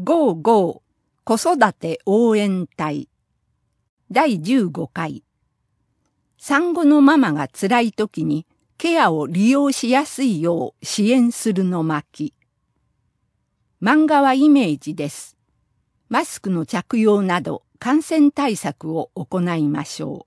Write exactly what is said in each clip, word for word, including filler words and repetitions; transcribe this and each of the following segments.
ゴーゴー子育て応援隊だいじゅうごかい。産後のママが辛い時にケアを利用しやすいよう支援するの巻。漫画はイメージです。マスクの着用など感染対策を行いましょ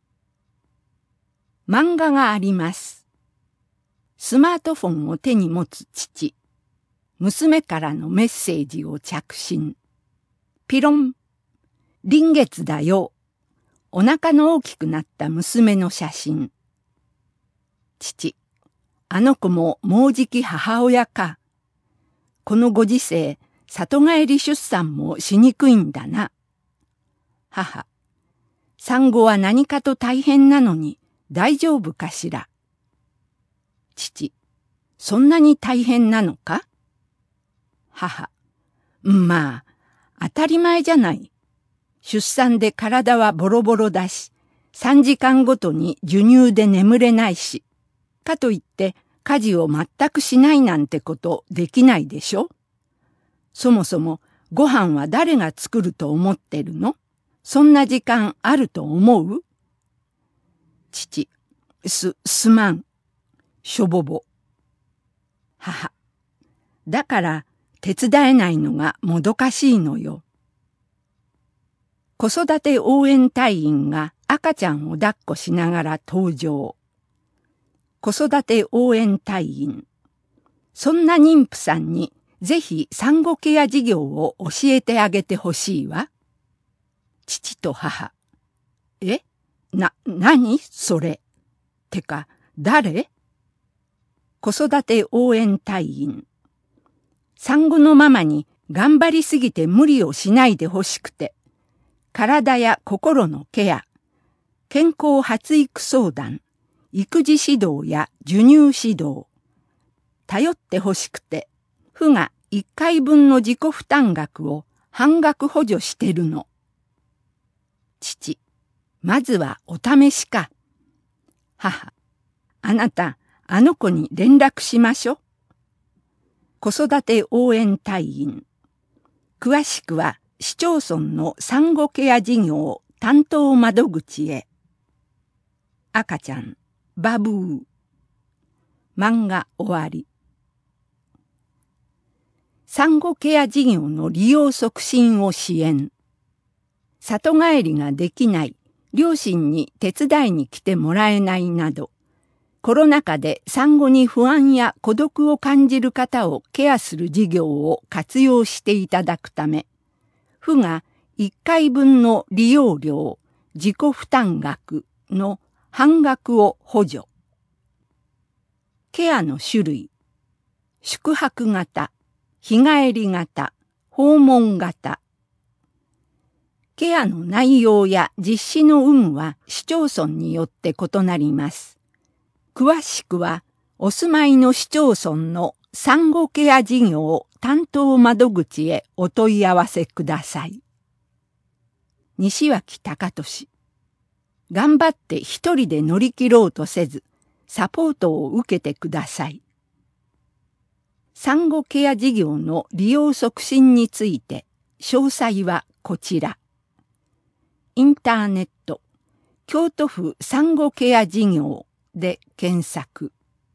う。漫画があります。スマートフォンを手に持つ父。娘からのメッセージを着信。ピロン。臨月だよ。お腹の大きくなった娘の写真。父。あの子ももうじき母親か。このご時世、里帰り出産もしにくいんだな。母。産後は何かと大変なのに大丈夫かしら。父。そんなに大変なのか？母。まあ、当たり前じゃない。出産で体はボロボロだし、さんじかんごとに授乳で眠れないし、かといって家事を全くしないなんてことできないでしょ？そもそもご飯は誰が作ると思ってるの？そんな時間あると思う？父。す、すまん。しょぼぼ。母。だから手伝えないのがもどかしいのよ。子育て応援隊員が赤ちゃんを抱っこしながら登場。子育て応援隊員。そんな妊婦さんにぜひ産後ケア事業を教えてあげてほしいわ。父と母。え？な、なにそれ？てか、誰？子育て応援隊員。産後のママに頑張りすぎて無理をしないでほしくて、体や心のケア、健康発育相談、育児指導や授乳指導、頼ってほしくて、府がいっかいぶんの自己負担額を半額補助してるの。父、まずはお試しか。母、あなた、あの子に連絡しましょ。子育て応援隊員。詳しくは市町村の産後ケア事業担当窓口へ。赤ちゃん、バブー。漫画終わり。産後ケア事業の利用促進を支援。里帰りができない、両親に手伝いに来てもらえないなど、コロナ禍で産後に不安や孤独を感じる方をケアする事業を活用していただくため、府がいっかいぶんの利用料、自己負担額の半額を補助。ケアの種類、宿泊型、日帰り型、訪問型。ケアの内容や実施の有無は市町村によって異なります。詳しくは、お住まいの市町村の産後ケア事業担当窓口へお問い合わせください。西脇隆俊。頑張って一人で乗り切ろうとせず、サポートを受けてください。産後ケア事業の利用促進について、詳細はこちら。インターネット、京都府産後ケア事業で検索。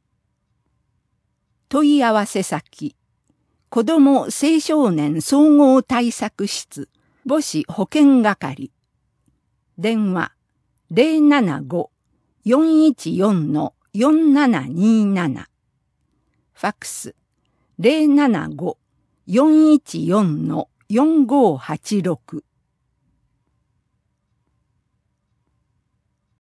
問い合わせ先、子ども青少年総合対策室母子保健係。電話 ゼロななご よんいちよん よんななになな。ファックス ゼロななご よんいちよん よんごはちろく。